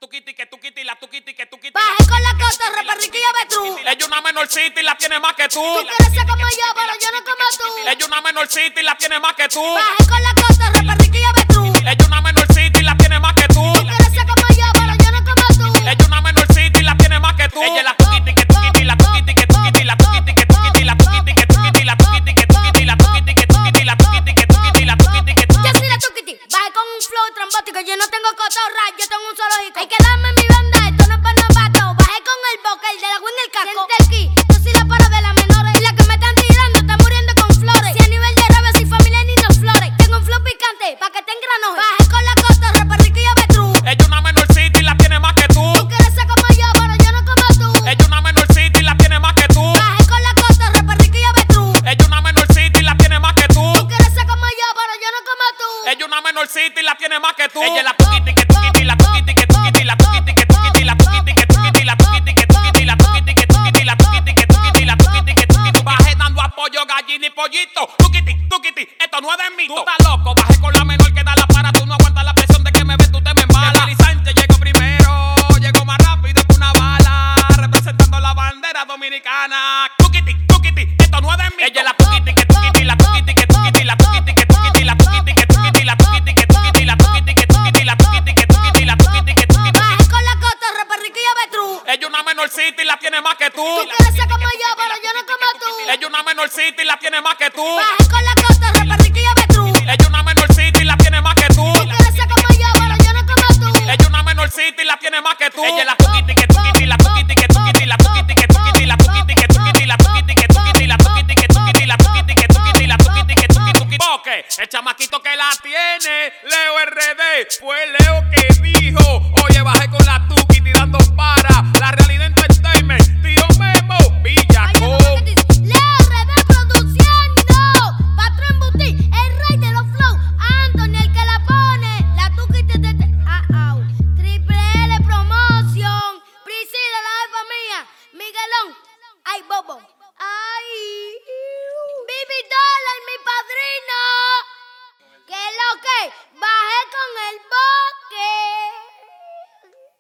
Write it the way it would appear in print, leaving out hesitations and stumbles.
Tuquiti, que tuquiti, la tuquiti, que tuquiti. Bajé con la cotorra, perriquilla Betrú. Ella es una menorcita y la tiene más que tú. Tú quieres ser como yo, pero yo no como tú. Ella es una menorcita y la tiene más que tú. Bajé con la cotorra, perriquilla Betrú. Ella es una menorcita y la tiene más que tú. Tú quieres ser como yo, pero yo no como tú. Ella es una menorcita y la tiene más que tú. Ella es la tuquiti, que tuquiti, la tuquiti, que tuquiti, la tuquiti, que tuquiti, la tuquiti, que tuquiti, la tuquiti, que tuquiti, la tuquiti, que tuquiti, la tuquiti, que tuquiti, la tuquiti, que tuquiti. Yo soy la tuquiti. Bajé con un flow trambótico. Yo no tengo cotorra, yo tengo un zoológico. Hay que darme mi banda, esto no es para novatos. Bajé con el boca, el de la win el casco. Siente el ki, yo soy la para de las menores. Y la que me están tirando están muriendo con flores. Si a nivel de rabia, sin familia ni no flores. Tengo un flow picante, pa' que te engranojes. Bajé con la cotorra, perriquilla Betrú. Ella es una menorcita y la tiene más que tú. Tú quieres ser como yo, pero yo no como tú. Ella es una menorcita y la tiene más que tú. Bajé con la cotorra, perriquilla Betrú. Ella es una menorcita y la tiene más que tú. Tú quieres ser como yo, pero yo no como tú. Ella es una menorcita y la tiene más que tú. Ella es la tuquiti, que tuquiti, la tuquiti, que tuquiti, la tuquiti, que tuquiti, la tuquiti, que tuquiti, la tuquiti, que tuquiti, la tuquiti, que tuquiti, la tuquiti, que tuquiti, la tuquiti, que tuquiti. Bajé dando apoyo, gallina y pollito. Tuquiti, tuquiti, esto no es de mí. Tú estás loco, bajé con la menor que da la para. Tú no aguantas la presión de que me ves, tú te me embalas. Y Sánchez llegó primero, llegó más rápido que una bala. Representando la bandera dominicana. Tuquiti, tuquiti, esto no es de mí. Ella es la tuquiti, que tuquiti, la tuquiti, que tuquiti, la tuquiti, que tuquiti, la tuquiti, que tuquiti, la tuquiti, que tuquiti, la tuquiti, que tuquiti, la tuquiti, que tuquiti, la tuquiti, que tuquiti. Bajé con la cotorra, perriquilla Betrú. Ella es una menorcita y la tiene más que tú. Tú quieres ser como yo, pero yo no como tú. Ella es una menorcita y la tiene más que tú. Bajé con la cotorra, perriquilla Betrú. Ella es una menorcita y la tiene más que tú. Tú quieres ser como yo, pero yo no como tú. Ella es una menorcita y la tiene más que tú. Ella es la tuquiti, que tuquiti, la tuquiti, que tuquiti, la tuquiti, que tuquiti, la tuquiti, que tuquiti, la tuquiti, que tuquiti, la tuquiti, que tuquiti, la tuquiti, que tuquiti, la tuquiti, que tuquiti, tuquiti. Porque el chamaquito que la tiene, Leo RD, fue Leo que dijo, oye, bajé con la tuquiti dando para la realidad entertainment. Tío Memo, Villaco. Leo RD produciendo. Patrón Buti, el rey de los flow. Anthony, el que la pone. La tuquiti de Triple L Promotion. Priscila, la jefa mía. Miguelón. Ay, Bobo. Ay. Bibi Dollar, mi padrino. ¿Qué es lo que?